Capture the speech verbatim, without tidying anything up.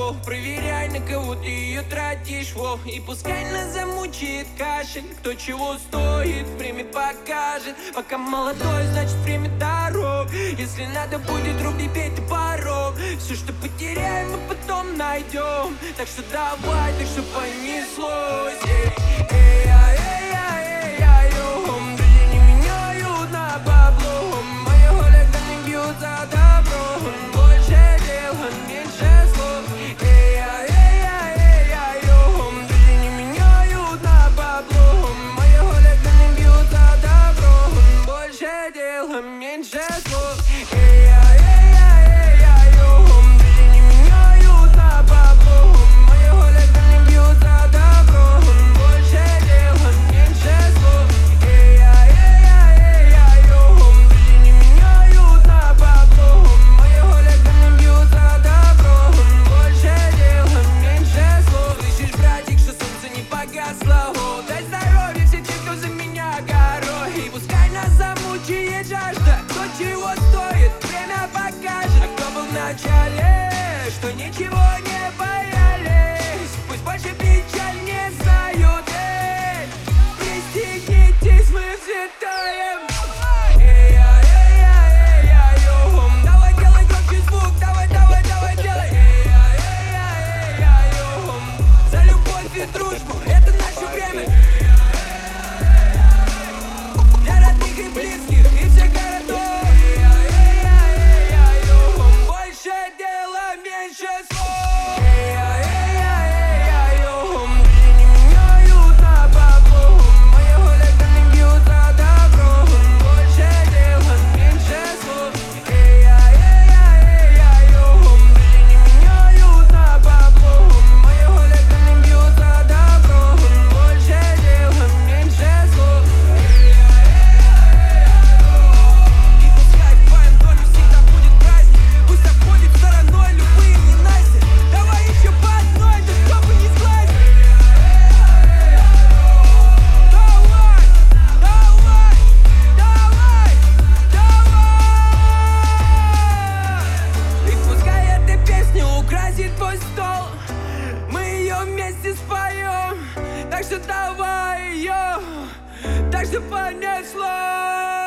воу, проверяй, на кого ты ее тратишь, воу. И пускай нас замучает кашель, кто чего стоит, время покажет. Пока молодой, значит время дорог. Если надо будет, руби, бей ты порог. Все, что потеряем, мы потом найдем. Так что давай, так что понеслось. Эй, эй, ай, эй, ай, эй, ай, йо. Друзья не меняют на бабло. Мои хулиганы бьют за добро. Больше дела, меньше слов. Эй, ай, эй, ай, эй, ай, йо. Друзья не меняют на бабло. Мои хулиганы бьют за добро. Больше дела, меньше слов. Эй, ай, эй, ай, эй, ай, йо. Друзья не меняют на бабло. Мои хулиганы бьют за добро. Больше дела, меньше слов. Эй, ай, эй, ай, эй, ай, йо. Друзья не меняют на бабло. Мои хулиганы бьют за добро. Больше дела, меньше слов. Слышишь, братик, что солнце не погасло? О, дай здоровья всем тем, кто за меня горой. И пускай нас замучает жажда, кто чего стоит, время покажет. А кто был в начале, что ничего не боялись, пусть больше печаль не знают. Эй, пристегнитесь, мы взлетаем. Эй, ай, эй, ай, эй, ай, йо. Давай делай громче звук, давай, давай, давай делай. Эй, ай, эй, ай, эй, ай, йо. За любовь и дружбу, это наше время. Для родных и близких, и всех городов. Эй, ай, эй, ай, эй, ай, йо. Больше дела, меньше слов. Эй, ай, эй, ай, эй, ай, йо. Друзья не меняют на бабло. Мои хулиганы бьют за добро. Больше дела, меньше слов. Эй, ай, эй, ай, эй, ай, йо. Друзья не меняют на бабло. Мои хулиганы бьют за добро. Больше дела, меньше слов. Эй, ай, эй, ай, эй, йо. И пускай в твоем доме всегда будет праздник. Пусть обходит стороной любые ненастья. Давай еще по одной, да чтобы не сглазить. Давай, давай, давай, давай. И пускай эта песня украсит твой стол, мы ее вместе споем. Так что давай ее, так что понеслось.